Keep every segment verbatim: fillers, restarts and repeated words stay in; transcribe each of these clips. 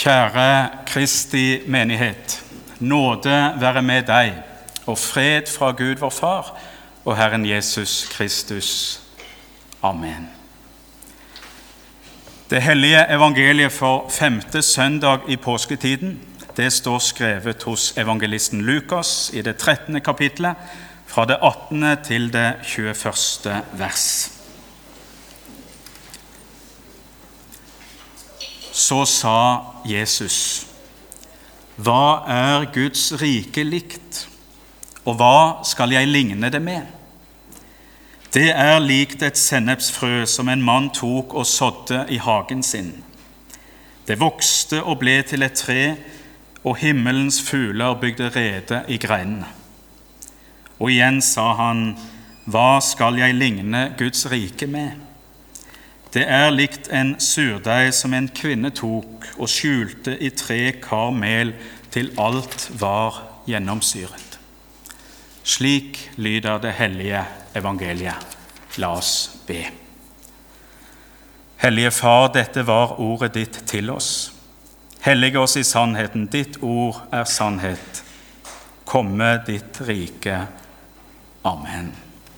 Kjære Kristi menighet, nåde være med deg, og fred fra Gud vår Far og Herren Jesus Kristus. Amen. Det hellige evangeliet for femte søndag i påsketiden, det står skrevet hos evangelisten Lukas i det trettende kapitlet, fra det attende til det tjueførste vers. Så sa Jesus, hva er Guds rike likt, og hva skal jeg ligne det med? Det er likt et sennepsfrø som en mann tok og sådde i hagen sin. Det vokste og ble til et tre, og himmelens fugler bygde rede i greinene. Og igjen sa han, hva skal jeg ligne Guds rike med? Det er likt en surdeig som en kvinne tok og skjulte i tre kar mel til alt var gjennomsyret. Slik lyder det hellige evangeliet. La oss be. Hellige Far, dette var ordet ditt til oss. Hellige oss i sannheten. Ditt ord er sannhet. Komme ditt rike. Amen.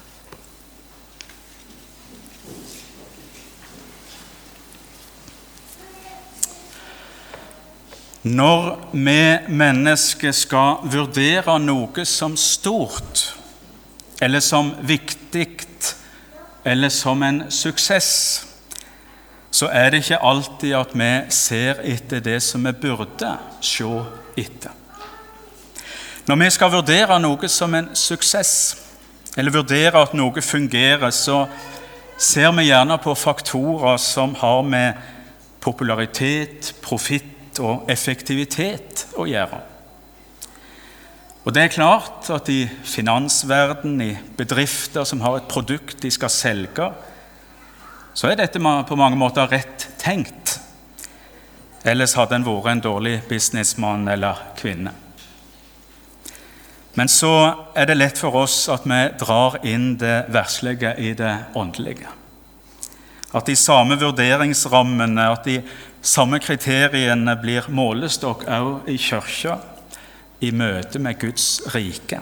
Når vi mennesker skal vurdere noe som stort, eller som viktig, eller som en suksess, så er det ikke alltid at vi ser etter det som vi burde se etter. Når vi skal vurdere noe som en suksess, eller vurdere at noe fungerer, så ser vi gjerne på faktorer som har med popularitet, profitt og effektivitet å gjøre. Og det er klart at i finansverden, i bedrifter som har et produkt de skal selge, så er dette på mange måter rett tenkt. Ellers hadde en vært en dårlig businessmann eller kvinne. Men så er det lett for oss at vi drar inn det verslige i det åndelige. At de samme vurderingsrammene, at de samme kriteriene blir målestokk også i kirka i møte med Guds rike.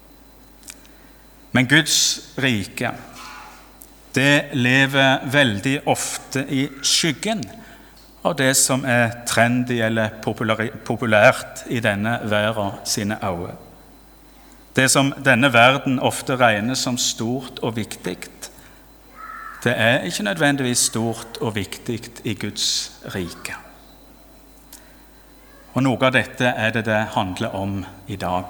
Men Guds rike, det lever veldig ofte i skyggen av det som er trendy eller populært i denne verden sine øyne. Det som denne verden ofte regner som stort og viktig, det er ikke nødvendigvis stort og viktig i Guds rike. Og noe av dette er det det handler om i dag.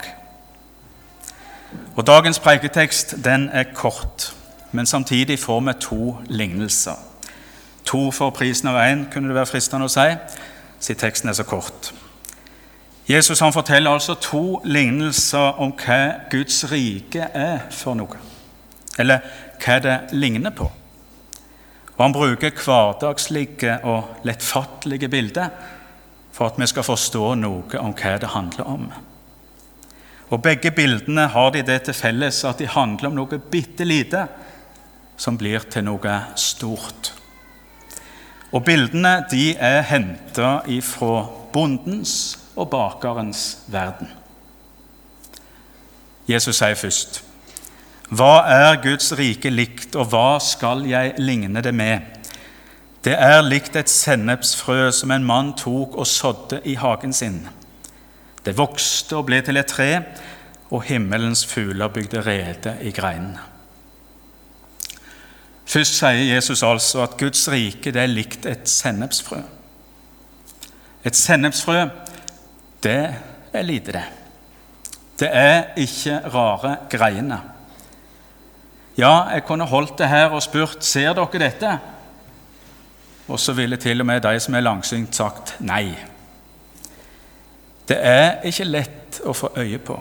Og dagens preiketekst, den er kort, men samtidig får vi to lignelser. To for prisen av en, kunne det være fristende å si, siden teksten er så kort. Jesus han forteller altså to lignelser om hva Guds rike er for noe, eller hva det ligner på. Og han bruker hverdagslige og lettfattelige bilder for at vi skal forstå noe om hva det handler om. Og begge bildene har de det til felles at de handler om noe bittelite som blir til noe stort. Og bildene de er hentet fra bondens og bakerens verden. Jesus sier først, hva er Guds rike likt, og hva skal jeg ligne det med? Det er likt et sennepsfrø som en mann tok og sådde i hagen sin. Det vokste og ble til et tre, og himmelens fugler bygde rede i greinene. Først sier Jesus altså at Guds rike det er likt et sennepsfrø. Et sennepsfrø, det er lite det. Det er ikke rare greiene. Ja, jeg kunne holdt det her og spurt, ser dere dette? Og så ville til og med de som er langsynt sagt nei. Det er ikke lett å få øye på.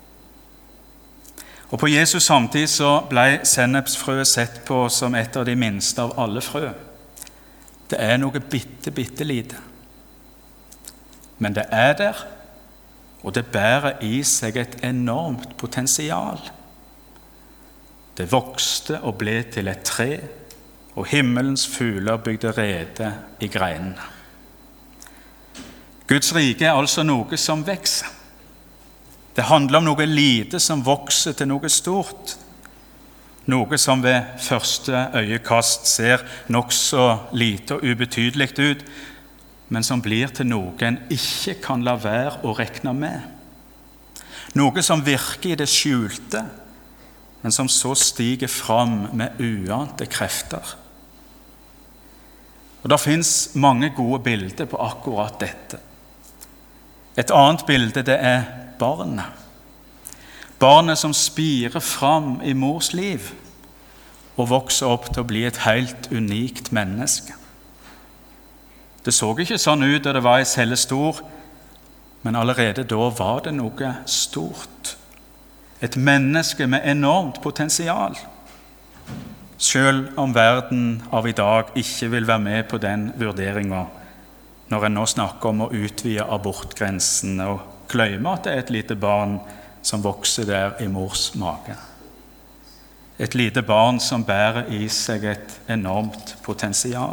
Og på Jesus samtid så ble sennepsfrøet sett på som et av de minste av alle frø. Det er noe bitte, bitte lite. Men det er der, og det bærer i seg et enormt potensial. Det vokste og ble til et tre, og himmelens fugler bygde rede i greinene. Guds rike er altså noe som vokser. Det handler om noe lite som vokser til noe stort. Noe som ved første øyekast ser nok så lite og ubetydelig ut, men som blir til noe en ikke kan la være å regne med. Noe som virker i det skjulte, men som så stiger fram med uante krefter. Og det finnes mange gode bilder på akkurat dette. Et annet bilde, det er barnet. Barnet som spirer fram i mors liv og vokser opp til å bli et helt unikt menneske. Det så ikke sånn ut da det var i celle stor, men allerede da var det noe stort. Et menneske med enormt potensial. Selv om verden av i dag ikke vil være med på den vurderingen, når en nå snakker om å utvide abortgrensen og glemme at det er et lite barn som vokser der i mors mage. Et lite barn som bærer i seg et enormt potensial.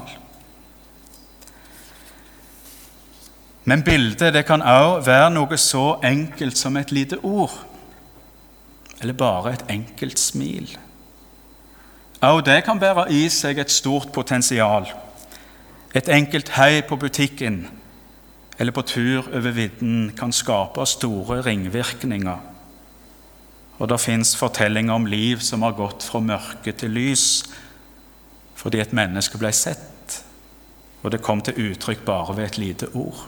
Men bildet det kan også være noe så enkelt som et lite ord, eller bare et enkelt smil. Også det kan bære i seg et stort potensial. Et enkelt hei på butikken eller på tur over vidden kan skape store ringvirkninger. Og det finnes fortellinger om liv som har gått fra mørke til lys fordi et menneske ble sett, og det kom til uttrykk bare ved et lite ord.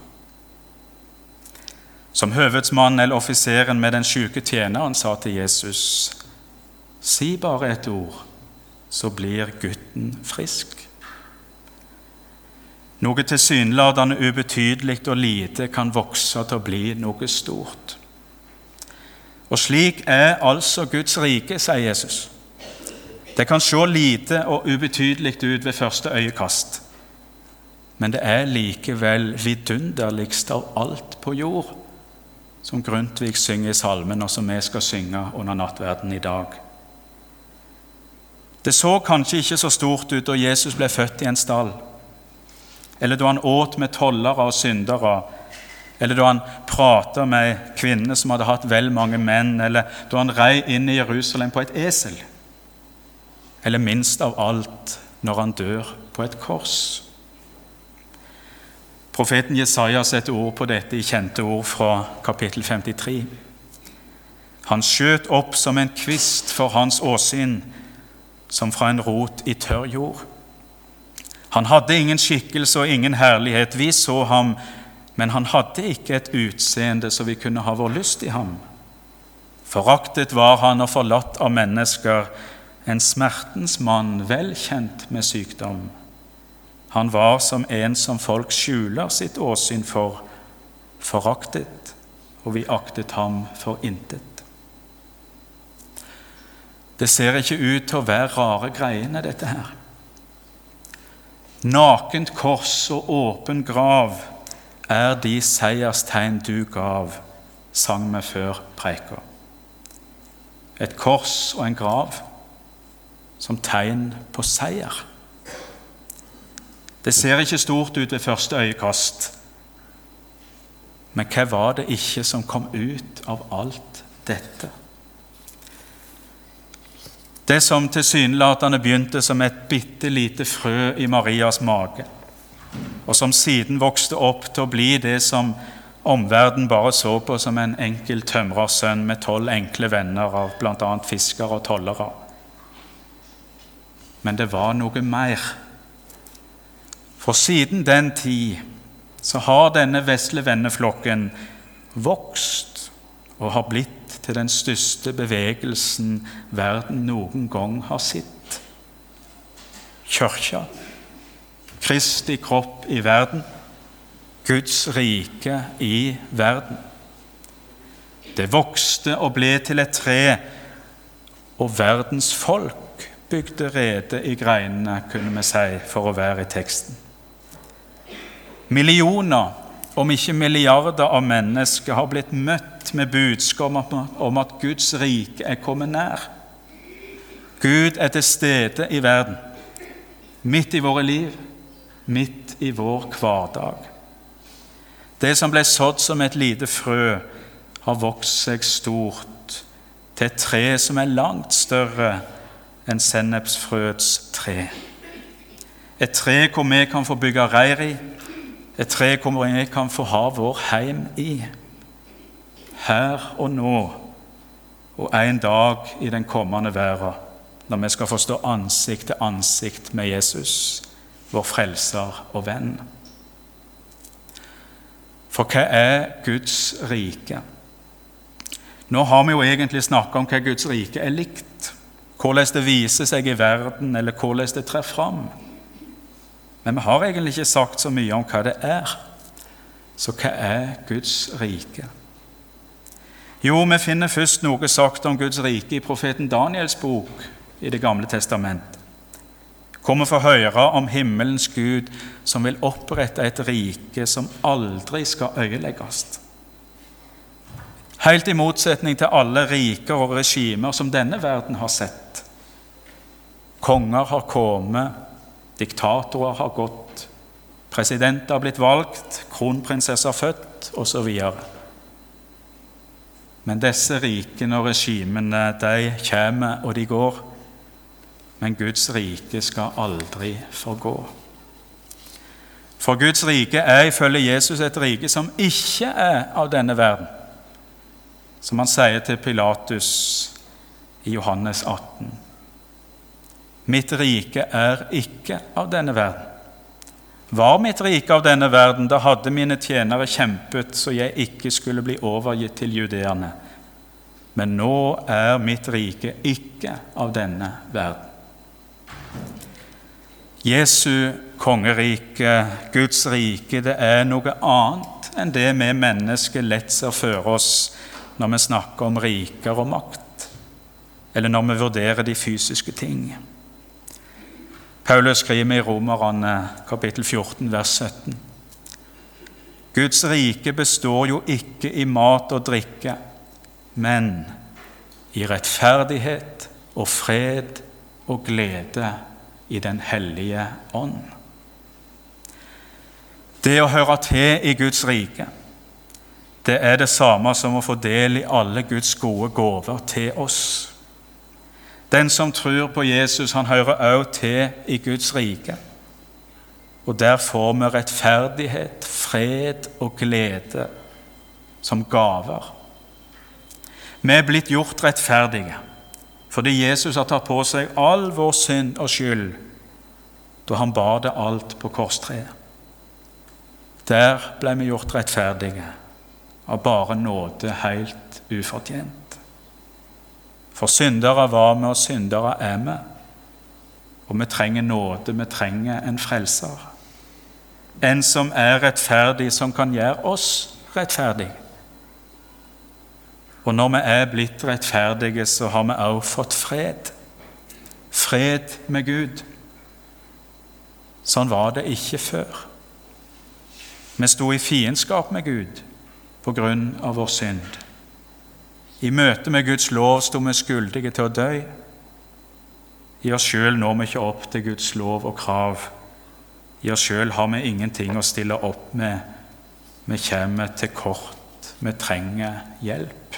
Som høvedsmannen eller offiseren med den syke tjeneren sa til Jesus: «Si bare et ord, så blir gutten frisk.» Noe tilsynelatende ubetydelig og lite kan vokse til å bli noe stort. Og slik er altså Guds rike, sier Jesus. Det kan se lite og ubetydelig ut ved første øyekast, men det er likevel vidunderligst av alt på jord, som Grundtvig synger i salmen, og som vi skal synge under nattverden i dag. Det så kanskje ikke så stort ut da Jesus ble født i en stall, eller da han åt med tollere og syndere, eller da han pratet med kvinner som hadde hatt vel mange menn, eller da han rei inn i Jerusalem på et esel, eller minst av alt når han dør på et kors. Profeten Jesaja setter ord på dette i kjente ord fra kapittel femtitre. Han skjøt opp som en kvist for hans åsyn, som fra en rot i tørr jord. Han hadde ingen skikkelse og ingen herlighet. Vi så ham, men han hadde ikke et utseende så vi kunne ha vår lyst i ham. Foraktet var han og forlatt av mennesker, en smertens mann, velkjent med sykdom. Han var som en som folk skjuler sitt åsyn for, foraktet, og vi aktet ham for intet. Det ser ikke ut til å være rare greiene, dette her. Nakent kors og åpen grav er de seierstegn du gav, sang vi før preika. Et kors og en grav som tegn på seier. Det ser ikke stort ut ved første øyekast, men hva var det ikke som kom ut av alt dette? Det som tilsynelatende begynte som et bitte lite frø i Marias mage, og som siden vokste opp til å bli det som omverdenen bare så på som en enkel tømrersønn med tolv enkle venner av blant annet fiskere og tollere. Men det var noe mer. For siden den tid så har denne vesle venneflokken vokst og har blitt til den største bevegelsen verden noen gang har sett. Kirka, Kristi kropp i verden, Guds rike i verden. Det vokste og ble til et tre, og verdens folk bygde rede i greinene, kunne vi si, for å være i teksten. Millioner, om ikke milliarder av mennesker har blitt møtt med budskap om at Guds rike er kommet nær. Gud er til stede i verden, midt i våre liv, midt i vår hverdag. Det som ble sådd som et lite frø, har vokst seg stort til et tre som er langt større enn sennepsfrøets tre. Et tre hvor vi kan få bygge reir i, et tre hvor vi kan få ha vår heim i. Her og nå, og en dag i den kommende verden, når vi skal få stå ansikt til ansikt med Jesus, vår frelser og venn. For hva er Guds rike? Nå har vi jo egentlig snakket om hva Guds rike er likt, hvordan det viser seg i verden, eller hvordan det trer fram. Men vi har egentlig ikke sagt så mye om hva det er. Så hva er Guds rike? Jo, vi finner først noe sagt om Guds rike i profeten Daniels bok i Det gamle testamentet. Hvor vi får høre om himmelens Gud som vil opprette et rike som aldri skal øyelegges. Helt i motsetning til alle riker og regimer som denne verden har sett. Konger har kommet, diktatorer har gått, presidenter har blitt valgt, kronprinsesser født, og så videre. Men disse rikene og regimene, de kommer og de går. Men Guds rike skal aldri forgå. For Guds rike er ifølge Jesus et rike som ikke er av denne verden. Som han sier til Pilatus i Johannes atten. Mitt rike er ikke av denne verden. Var mitt rike av denne verden, da hadde mine tjenere kjempet så jeg ikke skulle bli overgitt til judeerne. Men nå er mitt rike ikke av denne verden. Jesu kongerike, Guds rike, det er noe annet enn det vi mennesker lett ser for oss når vi snakker om riker og makt, eller når vi vurderer de fysiske ting. Paulus skriver i Romerne kapittel fjorten, vers sytten. Guds rike består jo ikke i mat og drikke, men i rettferdighet og fred og glede i den hellige ånd. Det å høre til i Guds rike, det er det samme som å få del i alle Guds gode gaver til oss. Den som tror på Jesus, han hører også til i Guds rike. Og der får vi rettferdighet, fred og glede som gaver. Vi er blitt gjort rettferdige, fordi Jesus har tatt på seg all vår synd og skyld, da han bar det alt på korstreet. Der ble vi gjort rettferdige, av bare nåde helt ufortjent. For syndere var vi, og syndere er vi. Og vi trenger nåde, vi trenger en frelser. En som er rettferdig, som kan gjøre oss rettferdige. Og når vi er blitt rettferdige, så har vi også fått fred. Fred med Gud. Sånn var det ikke før. Vi sto i fiendskap med Gud på grunn av vår synd. I møte med Guds lov sto vi skyldige til å dø. I oss selv når vi ikke opp til Guds lov og krav. I oss selv har vi ingenting å stille opp med. Vi kommer til kort. Vi trenger hjelp.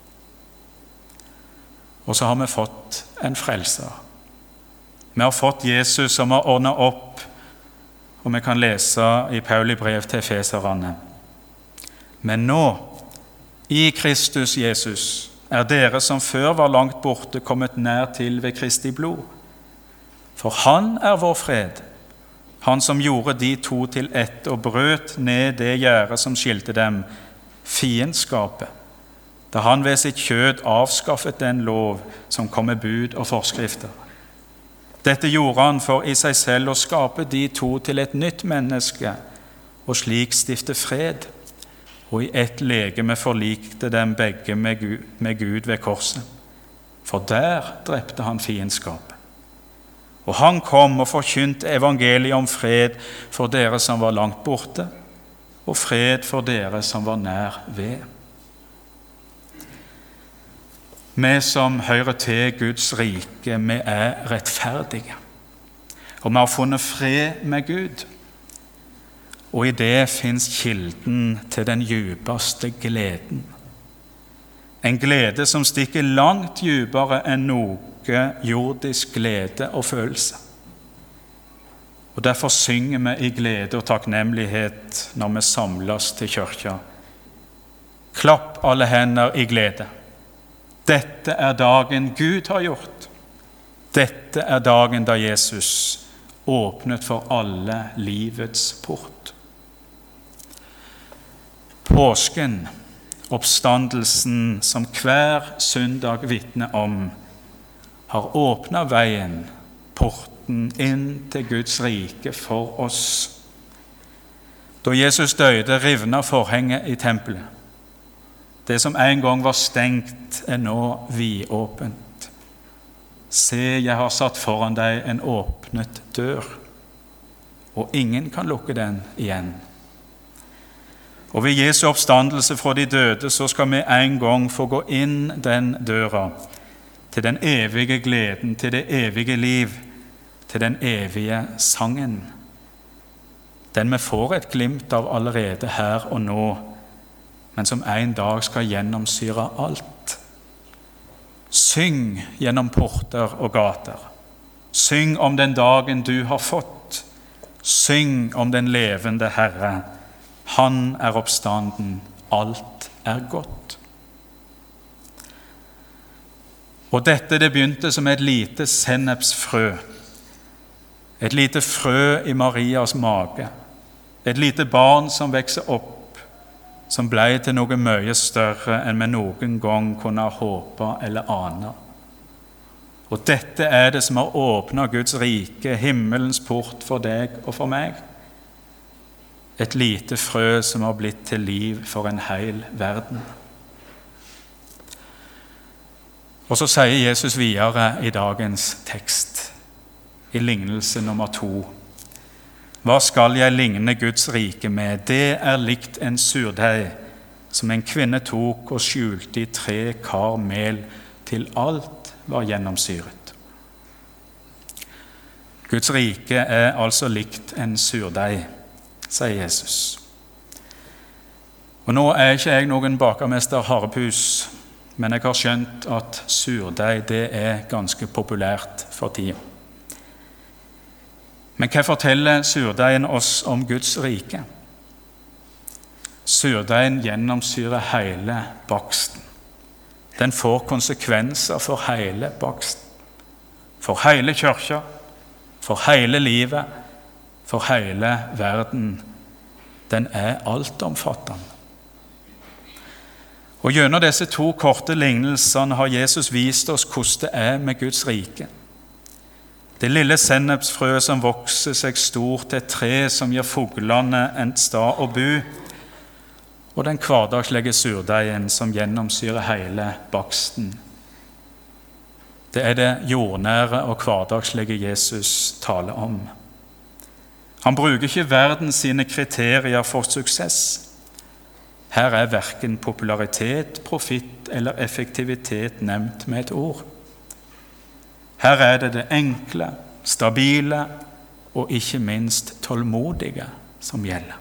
Og så har vi fått en frelser. Vi har fått Jesus som har ordnet opp, og vi kan lese i Pauli brev til Efeserne. Men nå, i Kristus Jesus, er dere som før var langt borte kommet nær til ved Kristi blod. For han er vår fred, han som gjorde de to til ett og brøt ned det gjerde som skilte dem, fiendskapet, da han ved sitt kjød avskaffet den lov som kom med bud og forskrifter. Dette gjorde han for i seg selv å skape de to til et nytt menneske, og slik stifte fred, og i ett legeme forlikte dem begge med Gud, med Gud ved korset. For der drepte han fiendskapet. Og han kom og forkynte evangeliet om fred for dere som var langt borte, og fred for dere som var nær ved. Vi som hører til Guds rike, vi er rettferdige. Og vi har funnet fred med Gud. og i det finnes kilden til den djupeste gleden. En glede som stikker langt djupere enn noe jordisk glede og følelse. Og derfor synger vi i glede og takknemlighet når vi samles til kirka. Klapp alle hender i glede. Dette er dagen Gud har gjort. Dette er dagen da Jesus åpnet for alle livets port. Påsken, oppstandelsen som hver søndag vitner om, har åpnet veien, porten inn til Guds rike for oss. Da Jesus døde, rivnet forhenget i tempelet. Det som en gang var stengt, er nå vidåpent. Se, jeg har satt foran deg en åpnet dør, og ingen kan lukke den igjen. Og ved Jesu oppstandelse fra de døde, så skal vi en gang få gå inn den døra, til den evige gleden, til det evige liv, til den evige sangen. Den vi får et glimt av allerede her og nå, men som en dag skal gjennomsyre alt. Syng gjennom porter og gater. Syng om den dagen du har fått. Syng om den levende Herre. Han er oppstanden, alt er godt. Og dette det begynte som et lite sennepsfrø. Et lite frø i Marias mage. Et lite barn som vokser opp, som ble til noe mye større enn vi noen gang kunne håpe eller ane. Og dette er det som har åpnet Guds rike, himmelens port for deg og for meg. Et lite frø som har blitt til liv for en hel verden. Og så sier Jesus videre i dagens tekst, i lignelse nummer to. Hva skal jeg ligne Guds rike med? Det er likt en surdeig som en kvinne tok og skjulte i tre kar mel til alt var gjennomsyret. Guds rike er altså likt en surdeig, sier Jesus. Og nå er ikke jeg noen bakermester Harepus, men jeg har skjønt at surdeig det er ganske populært for tiden. Men hva forteller surdeigen oss om Guds rike? Surdeigen gjennomsyrer hele baksten. Den får konsekvenser for hele baksten. For hele kirka, for hele livet, for hele verden. Den er altomfattende. Og gjennom disse to korte lignelsene har Jesus vist oss hvordan det er med Guds rike. Det lille sennepsfrø som vokser seg stort til et tre som gir fuglene en stad å bo, og den hverdagslige surdeigen som gjennomsyrer hele baksten. Det er det jordnære og hverdagslige Jesus taler om. Han bruker ikke verden sine kriterier for suksess. Her er hverken popularitet, profitt eller effektivitet nevnt med et ord. Her er det det enkle, stabile og ikke minst tålmodige som gjelder.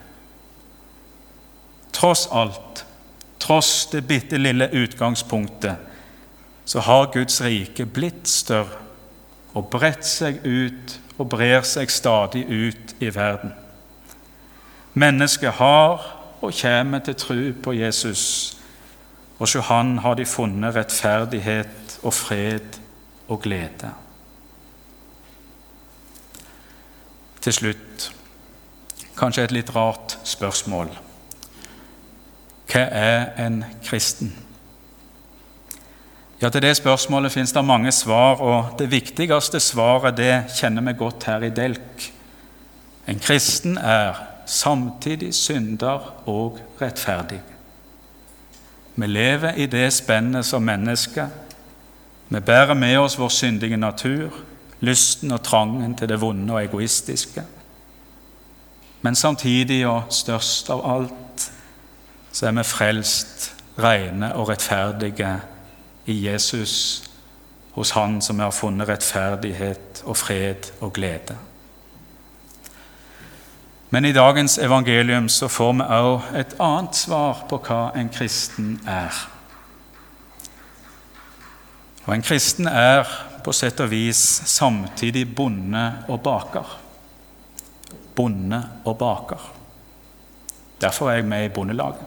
Tross alt, tross det bitte lille utgangspunktet, så har Guds rike blitt større og bredt seg ut og brer seg stadig ut i verden. Mennesket har og kommer til tro på Jesus, og hos han har de funnet rettferdighet og fred og glede. Til slutt, kanskje et litt rart spørsmål. Hva er en kristen? Ja, til det spørsmålet finnes det mange svar, og det viktigste svaret det kjenner vi godt her i Delk. En kristen er samtidig synder og rettferdig. Vi lever i det spennet som mennesker. Vi bærer med oss vår syndige natur, lysten og trangen til det vonde og egoistiske. Men samtidig og størst av alt, så er vi frelst, rene og rettferdige i Jesus, hos han som har funnet rettferdighet og fred og glede. Men i dagens evangelium så får vi også et annet svar på hva en kristen er. Og en kristen er på sett og vis samtidig bonde og baker. Bonde og baker. Derfor er jeg med i bondelaget.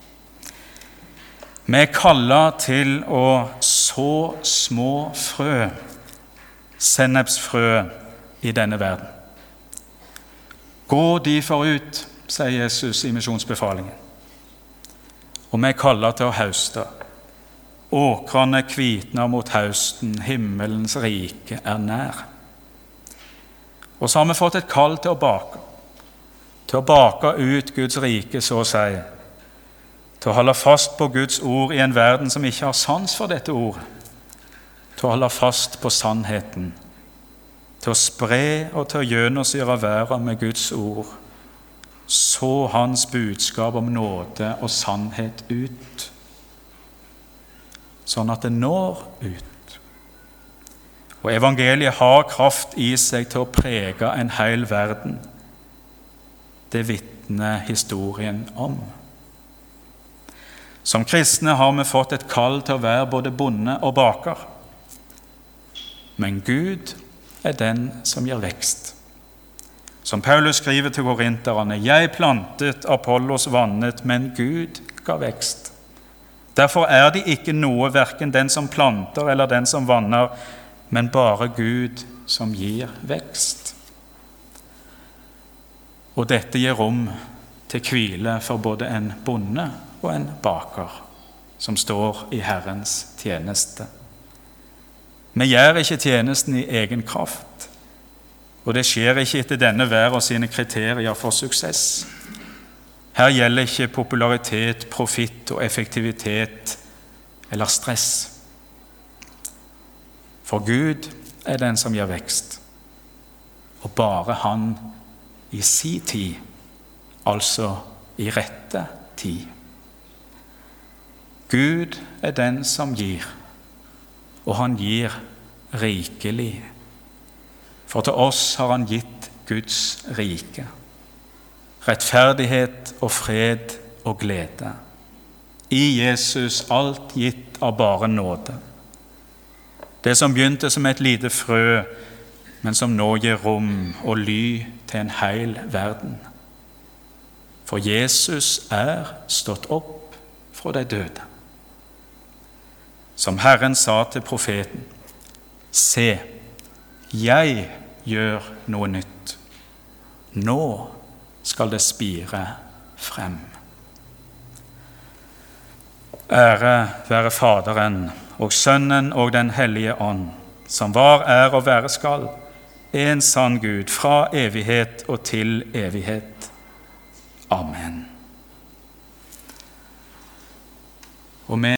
Vi er kallet til å så små frø, sennepsfrø i denne verden. Gå de forut, sier Jesus i misjonsbefalingen. Og vi er kallet til å høste. Åkrene kvitner mot høsten, himmelens rike er nær. Og så har vi fått et kall til å bake. Til å bake ut Guds rike, så å si. Til å holde fast på Guds ord i en verden som ikke har sans for dette ordet. Til å holde fast på sannheten. Til å spre og til å gjennomsyre verden med Guds ord. Så hans budskap om nåde og sannhet ut. Sånn at det når ut. Og evangeliet har kraft i seg til å prege en hel verden. Det vitner historien om. Som kristne har vi fått et kall til å være både bonde og baker. Men Gud er den som gir vekst. Som Paulus skriver til korinterne, jeg plantet, Apollos vannet, men Gud ga vekst. Derfor er det ikke noe, hverken den som planter eller den som vanner, men bare Gud som gir vekst. Og dette gir rom til hvile for både en bonde og en baker, som står i Herrens tjeneste. Vi gjør ikke tjenesten i egen kraft, og det skjer ikke etter denne verden sine kriterier for suksess. Her gjelder ikke popularitet, profitt og effektivitet eller stress. For Gud er den som gir vekst, og bare han i sin tid, altså i rette tid. Gud er den som gir, og han gir rikelig. For til oss har han gitt Guds rike. Rettferdighet og fred og glede. I Jesus alt gitt av bare nåde. Det som begynte som et lite frø, men som nå gir rom og ly til en hel verden. For Jesus er stått opp fra de døde. Som Herren sa til profeten, se, jeg gjør noe nytt. Nå skal det spire frem. Ære være Faderen og Sønnen og den hellige ånd, som var, er og være skal, en sann Gud, fra evighet og til evighet. Amen. Og med